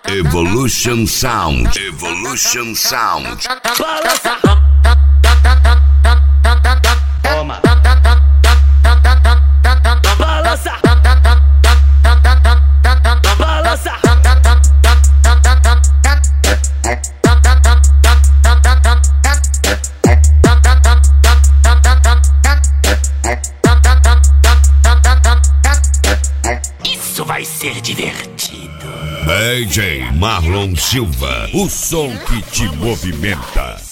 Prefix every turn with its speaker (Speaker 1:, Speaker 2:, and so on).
Speaker 1: Evolution Sound. Evolution Sound.
Speaker 2: Balança. Toma. Balança. Balança. Isso vai ser divertido.
Speaker 1: DJ Marlon Silva, o som que te movimenta.